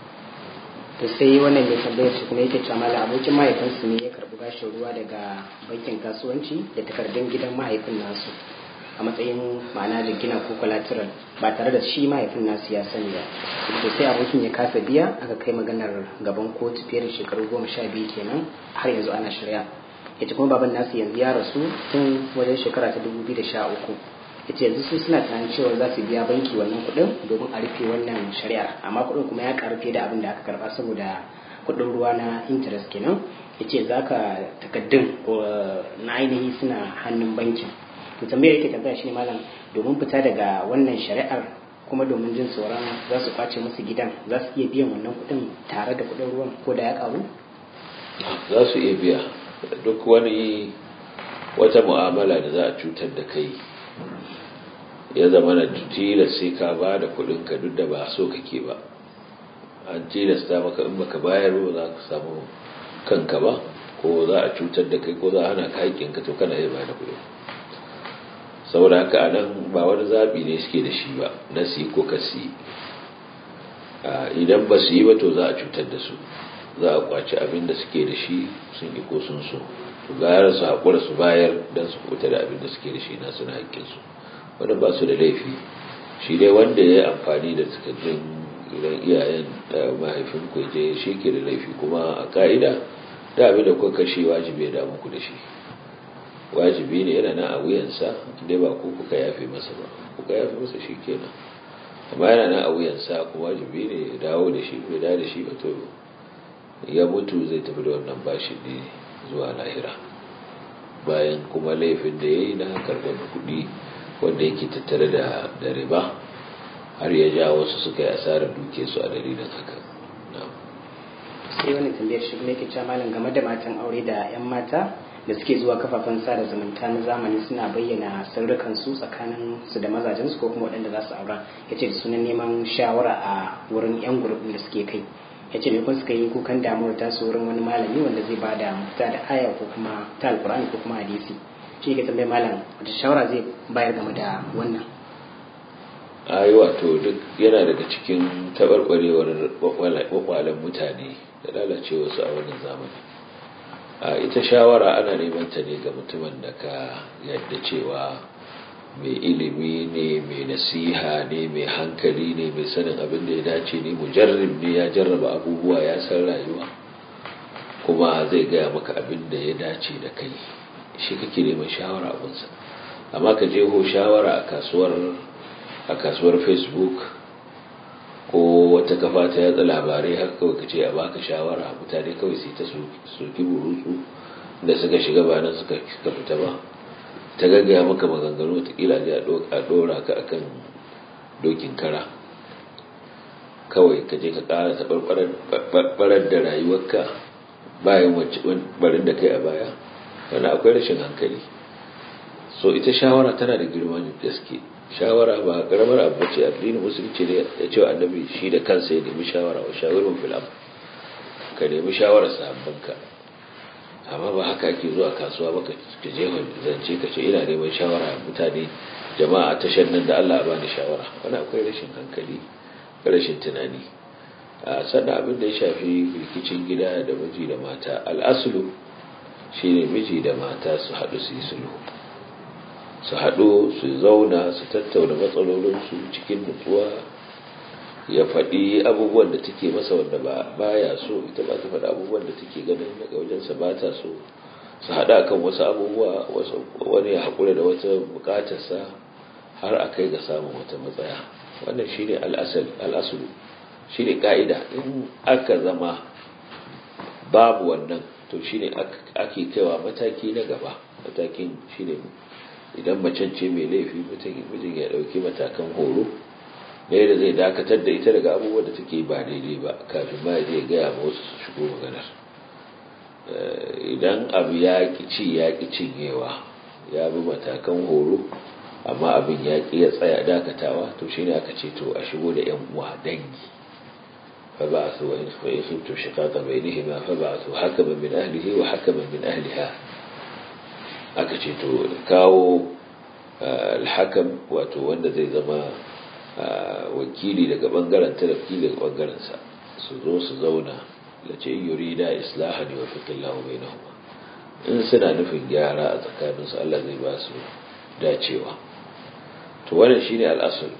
to sai wannan mai tambayar shi kuma yake cewa malam abokin mahaifinsu ne ya karbi bashin ruwa daga bankin kasuwanci da takardun gidan mahaifin nasu a matsayin ma'ana jingina ko collateral ba tare da shi mahaifin nasu ya sani ba. to sai abokin ya kasa biya aka kai maganar gaban kotu fiye da shekaru 12 kenan har yanzu ana shari'a. yace kuma baban nasu yanzu ya rasu tun wajen shekara ta 2013. yace yanzu su suna tunanin cewa za su biya banki wannan kuɗin domin a rufe wannan shari'ar amma kuɗin kuma ya karu fiye da abin da aka karba saboda kuɗin ruwa na interest kenan. yace zaka takaddun na ainihi suna hannun bankin. to tambayar yake tambaya shi ne malam domin fita daga wannan shari'ar kuma domin jin tsoron za su kwace musu gidan za su iya biyan wannan kuɗin tare da kuɗin ruwan ko da ya karu? za su iya biya duk wata mu'amala da za a cutar da kai ya zama na tilas sai ka ba da kuɗinka duk da ba so kake ba an tilasta maka in baka bayar ba za ka samu kanka ba ko za a cutar da kai ko za a hana ka haƙƙinka to kana iya ba da kuɗin. saboda haka a nan ba wani zaɓi ne suke da shi ba na su yi ko ka su yi idan ba su yi ba to za a cutar da su za a kwaci abin da suke da shi sun yi ko sun so to gara su haƙura su bayar don su kuta da abin da suke da shi na suna haƙƙinsu wanda ba su da laifi shi dai wanda ya yi amfani da takardun idan iyayen mahaifin ku je shi ke da laifi kuma a ka'ida da abin da kuka kashe wajibi ya damu ku da shi wajibi ne yana nan a wuyansa dai ba ku kuka yafe masa ba kuka yafe masa shi kenan amma yana nan a wuyansa kuma wajibi ne ya dawo da shi bai dawo da shi ba to ya mutu zai tafi da wannan bashi ne zuwa lahira bayan kuma laifin da ya yi na karɓar kuɗi wanda yake tattare da riba har ya ja wasu suka yi asarar duke su a dalilin haka. sai wani tambayar shi ne ke cewa malam game da matan aure da 'yan mata da suke zuwa kafafen sada zumunta na zamani suna bayyana sirrukan su tsakanin su da mazajen su ko kuma waɗanda za su aura yace da sunan neman shawara a wurin 'yan gurbin da suke kai yace me kun suka yi kukan damuwar ta su wurin wani malami wanda zai bada mafita da aya ko kuma ta alqur'ani ko kuma hadisi shi ke tambaye malam wata shawara zai bayar game da wannan. wato duk yana daga cikin tabarbarewar kwakwalen mutane da lalacewa su a wannan zamani. Ita shawara ana neman ta ne ga mutumin da ka yadda cewa mai ilimi ne mai nasiha ne mai hankali ne mai sanin abin da ya dace ne mujarrib ne ya jarraba abubuwa ya san rayuwa kuma zai gaya maka abin da ya dace da kai shi kake neman shawara abinsa amma ka jeho shawara a kasuwar facebook ko wata kafa ta yatsa labarai haka kawai ka ce a baka shawara mutane kawai sai ta soki burutsu da suka shiga ba nan suka fita ba ta gaggaya maka maganganu watakila zai a dora ka akan dokin kara kawai ka je ka kara taɓarɓarar da rayuwarka bayan barin da kai a baya wani akwai rashin hankali. So ita shawara tana da girman gaske shawara ba karamar abu ce addinin musulunci ne ya ce wa annabi shi da kansa ya nemi shawara wa shawirun fil amr ka nemi shawara sahabbanka amma ba haka ake zuwa kasuwa ba ka je zance ka ce ina neman shawara mutane jama'a tashar nan da Allah ba ni shawara wani akwai rashin hankali rashin tunani sannan abin da ya shafi rikicin gida da miji da mata al'asulu shine miji da mata su haɗu su yi sulhu su haɗu su zauna su tattauna matsalolinsu cikin nutsuwa ya faɗi abubuwan da take masa wanda ba ya so ita ba ta faɗi abubuwan da take ganin daga wajensa ba ta so su haɗa kan wasu abubuwa wani ya haƙura da wata buƙatarsa har a kai ga samun wata matsaya wannan shi ne al'asulu shi ne ƙa'ida in aka zama babu wannan to shi ne ake kaiwa mataki na gaba matakin shi ne idan macen ce mai laifi mijin ya dauki matakan horo ne da zai dakatar da ita daga abubuwan da take ba daidai ba kafin ma zai gaya ma wasu su shigo maganar idan abu ya ki cinyewa ya bi matakan horo amma abin ya ki ya tsaya dakatawa to shine aka ce to a shigo da yan uwa dangi فبعثوا وإن خفتم شقاق بينهما فبعثوا حكما من أهله وحكما من أهلها أكتشتو كاو الحكم وأتوانا زي زما wakili daga bangaren ta da wakili daga bangaren sa su zo su zauna da ce yurida islahan wa fiqillahu bainahuma in suna nufin gyara a tsakanin su Allah zai ba su dacewa to wannan shine al'asul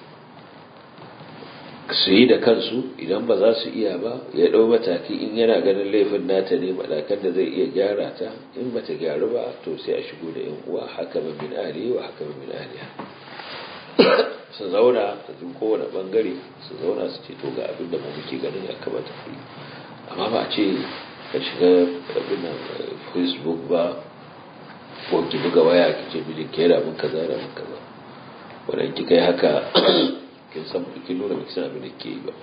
su yi da kansu idan ba za su iya ba ya dau mataki in yana ganin laifin nata ne madakan da zai iya gyara ta in bata gyaru ba to sai a shigo da yan uwa hakaman min ahli wa hakaman min ahliha su zauna a cikin kowane bangare su zauna su ce to ga abin da mu muke ganin ya kamata ku yi amma ba a ce ka shiga abin Facebook ba ko ki buga waya ki ce bijin ke da mun kaza da mun kaza wannan kika yi haka kin san kin nuna miki san abin da ke yi ba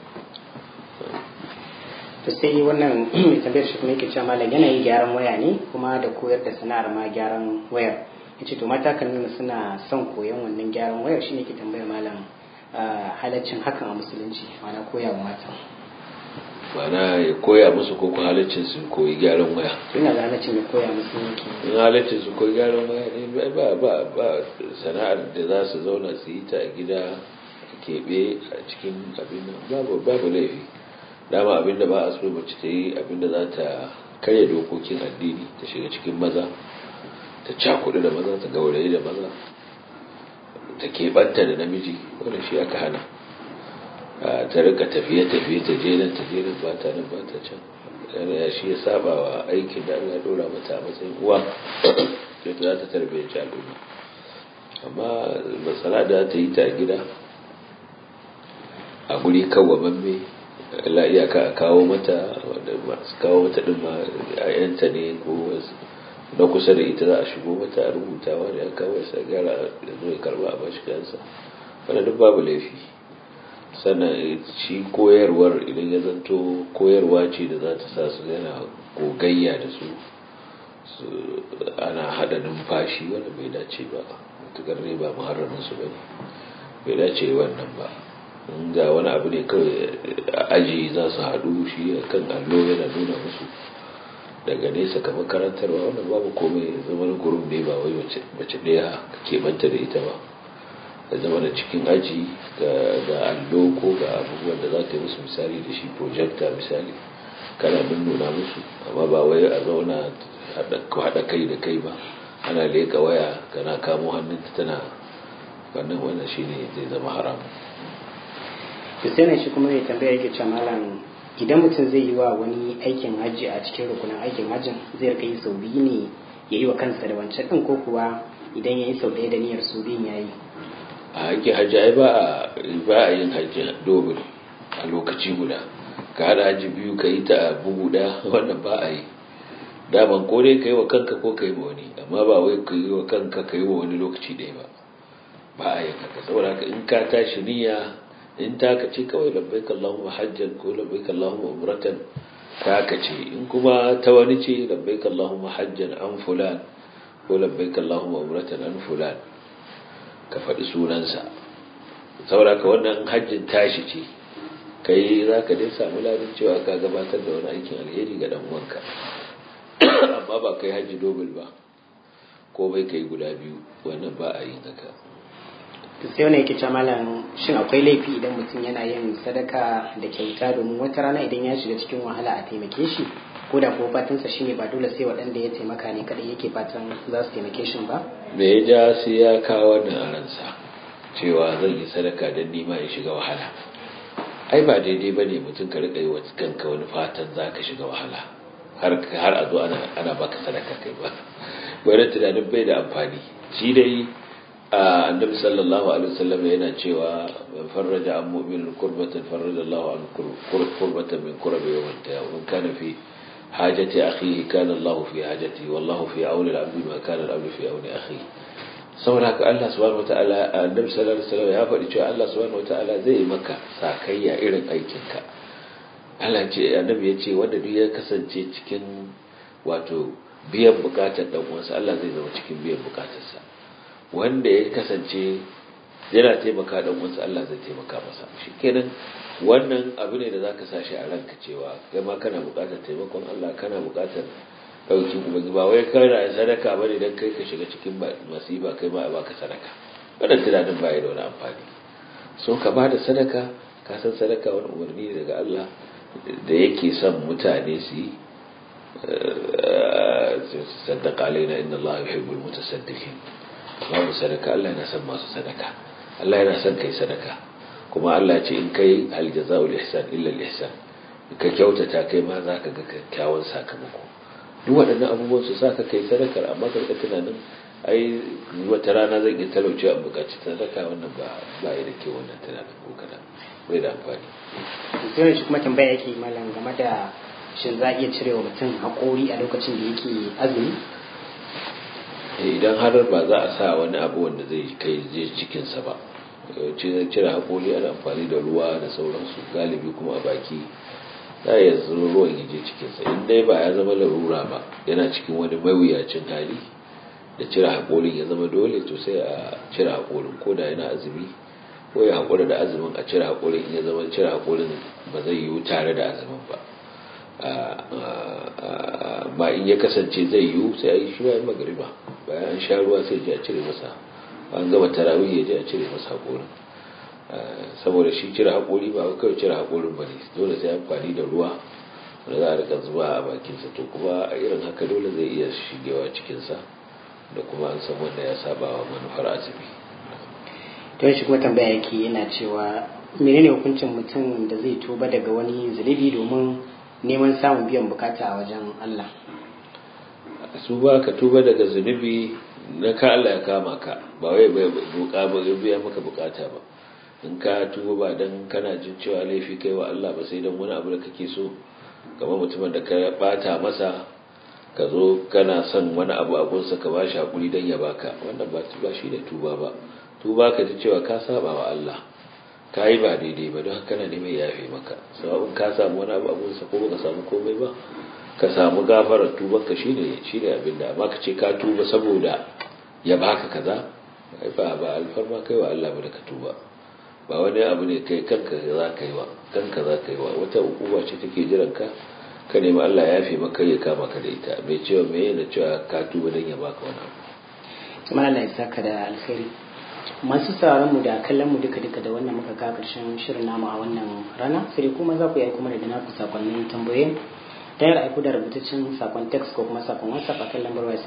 to sai wannan mai tambayar shi kuma yake cewa malam yanayin gyaran waya ne kuma da koyar da sana'ar ma gyaran wayar yace to mata kan nuna suna son koyon wannan gyaran wayar shine ke tambayar malam halaccin hakan a musulunci mana koya wa mata mana ya koya musu ko halaccin su koyi gyaran waya ina da halaccin ya koya musu yake in halaccin su koyi gyaran waya ne ba sana'ar da za su zauna su yi ta a gida keɓe a cikin abin nan babu laifi dama abin da ba a so mace ta yi abin da za ta karya dokokin addini ta shiga cikin maza ta cakudu da maza ta gauraye da maza ta keɓanta da namiji wanda shi aka hana ta rika tafiye-tafiye ta jenan ba ta nan ba ta can yana shi ya saba wa aikin da Allah dora mata a matsayin uwa da ta za ta tarbiyyanci al'umma amma matsala da ta yi ta a gida a guri kawwamamme la iyaka a kawo mata wanda masu kawo mata din ma ayanta ne ko na kusa da ita za a shigo mata a rubutawa da ya kawo ya sa gyara da zo ya karba a bashi kansa wanda duk babu laifi sannan shi koyarwar idan ya zanto koyarwa ce da za ta sa su yana gogayya da su ana hada numfashi wanda bai dace ba tukar ne ba muharramin su bane bai dace wannan ba ga wani abu ne kawai a aji za su haɗu shi kan allo yana nuna musu daga nesa kamar karantarwa wanda babu komai zama na gurum ne ba wai mace ɗaya ka keɓanta da ita ba da zama da cikin aji ga allo ko ga abubuwan da za ta yi musu misali da shi projector misali kana nuna musu amma ba wai a zauna haɗa kai da kai ba ana leƙa waya kana kamo hannunta tana wannan shi ne zai zama haramu sai shi kuma mai tambaya yake cewa malam idan mutum zai yi wa wani aikin hajji a cikin rukunin aikin hajjin zai rika yi sau biyu ne ya yi wa kansa da wancan din ko kuwa idan ya yi sau ɗaya da niyyar sau biyun ya yi a aikin hajji ai ba a yin hajji dobin a lokaci guda ka haɗa hajji biyu ka yi ta a bugu ɗaya wannan ba a yi daman ko dai ka yi wa kanka ko ka yi wa wani amma ba wai ka yi wa kanka ka yi wa wani lokaci ɗaya ba a yi haka saboda haka in ka tashi niyya in ta ka ce kawai labbaik Allahumma hajjan ko labbaik Allahumma umratan ta ka ce in kuma ta wani ce labbaik Allahumma hajjan an fulan ko labbaik Allahumma umratan an fulan ka faɗi sunansa saboda ka wannan hajjin tashi ce kai za ka dai samu ladan cewa ka gabatar da wani aikin alheri ga dan uwanka amma ba kai hajji dobul ba ko bai kai guda biyu wannan ba a yi haka sai wani yake cewa malam shin akwai laifi idan mutum yana yin sadaka da kyauta domin wata rana idan ya shiga cikin wahala a taimake shi ko da ko fatansa shine ba dole sai waɗanda ya taimaka ne kadai yake fatan za su taimake shi ba me ya ja sai ya kawo wannan a ransa cewa zan yi sadaka don nima in shiga wahala ai ba daidai bane mutum ka riƙa yi wa kanka wani fatan za ka shiga wahala har a zo ana baka sadaka kai ba wani tunanin bai da amfani shi dai annabi sallallahu alaihi wasallam yana cewa farraja an mu'min kurbatan farraja Allahu an kurbatan min kurabi yawm al-qiyamah man kana fi hajati akhihi kana Allahu fi hajati wallahu fi auni al-abdi ma kana al-abdu fi auni akhihi saboda haka Allah subhanahu wataala annabi sallallahu alaihi wasallam ya faɗi cewa Allah subhanahu wataala zai yi maka sakayya irin aikinka Allah ce annabi ya ce wanda duk ya kasance cikin wato biyan bukatar dan uwansa Allah zai zama cikin biyan bukatarsa wanda ya kasance yana taimaka dan uwansa Allah zai taimaka masa shikenan wannan abu ne da zaka sashi a ranka cewa kai ma kana buƙatar taimakon Allah, kana buƙatar daukin ubangiji. Ba wai kana sadaka bane dan kai ka shiga cikin masifa kai ma a baka sadaka, wannan tunanin ba ya da wani amfani. So ka bada sadaka, ka san sadaka wani umarni daga Allah da yake son mutane su yi. Saddaqa alaina inna Allah yuhibbul mutasaddiqin. babu sadaka, Allah yana son masu sadaka, Allah yana son kai sadaka, kuma Allah ce in kai hal jazaa'ul ihsan illa al ihsan, ka kyautata kai ma zaka ga kyakkyawan sakamako. duk waɗannan abubuwan su saka kai sadakar, amma ka ga tunanin ai wata rana zan yi talauci a bukaci sadaka, wannan ba yi da kyau, wannan tunanin ko kada bai da amfani. sai shi kuma tambaya yake malam game da shin za a iya cirewa mutum haƙori a lokacin da yake azumi? Idan har ba za a sa wani abu wanda zai kai cikinsa ba, cire haƙori ana amfani da ruwa da sauransu, galibi kuma a baki za ya zo ruwan yaje cikinsa. In dai ba ya zama larura ba, yana cikin wani mawuyacin hali da cire haƙorin ya zama dole, to sai a cire haƙorin ko da yana azumi, ko ya haƙura da azumin a cire haƙorin in ya zama cire haƙorin ba zai yiwu tare da azumin ba. Ba in ya kasance zai yiwu sai a yi shi bayan magariba, bayan an sha ruwa sai je a cire masa, an gama tarawih ya je a cire masa haƙorin. Saboda shi cire haƙori ba kawai cire haƙorin ba ne, dole sai amfani da ruwa da za a rika zuba a bakinsa, to kuma a irin haka dole zai iya shigewa cikinsa, da kuma an san wanda ya saba wa manufar azumi. To shi kuma tambaya yake yana cewa menene hukuncin mutum da zai tuba daga wani zunubi domin neman samun biyan bukata a wajen Allah? Su ba ka tuba daga zunubi na ka Allah ya kama ka, ba wai biya maka bukata ba. In ka tuba ba dan kana jin cewa laifi kai wa Allah ba, sai dan wani abu da kake so, kamar mutumin da ka bata masa ka zo kana son wani abu a gunsa ka bashi hakuri dan ya baka, wannan ba shi ne tuba ba. Tuba ka ji cewa ka saba wa Allah, ka yi ba daidai ba, don haka na neman yafe maka. Sababin ka samu wani abu a gunsa ko baka samu komai ba, ka samu gafarar tubanka shi ne abin da. Amma ka ce ka tuba saboda ya baka kaza, ba alfarma kai wa Allah ba da ka tuba. Ba wani abu ne kai kanka za ka yi wa wata hukuma ce take jiran ka, ka nemi Allah ya yafe maka ya kama ka da ita, bai cewa me yana cewa ka tuba dan ya baka wani abu. Kuma Allah ya saka da alkhairi. Masu sauraron mu da kallon mu duka da wannan muka kawo karshen shirin namu a wannan rana, sai kuma za ku yi kuma da naku sakonnin tambayoyin ta yar aiko da rubutaccen sakon text ko kuma sakon WhatsApp a kan lambar waya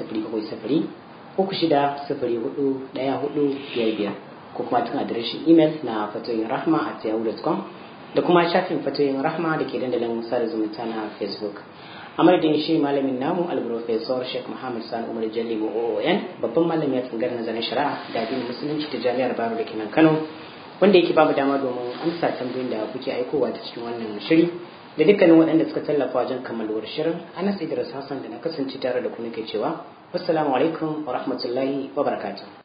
0703641455 ko kuma tun adireshin email na fatoyinrahma@yahoo.com da kuma shafin fatoyin rahma da ke dandalin sada zumunta na Facebook. A madadin shi malamin namu al-Professor Sheikh Muhammad Sani Umar Jallibu OON, babban malami a tsangar nazarin shari'a da addinin musulunci ta Jami'ar Bayero da ke nan Kano, wanda yake babu dama domin amsa tambayoyin da kuke aikowa ta cikin wannan shiri, da dukkanin waɗanda suka tallafa wajen kammaluwar shirin. Anas Idris Hassan da na kasance tare da ku nake cewa wassalamu alaikum wa rahmatullahi wa barakatuh.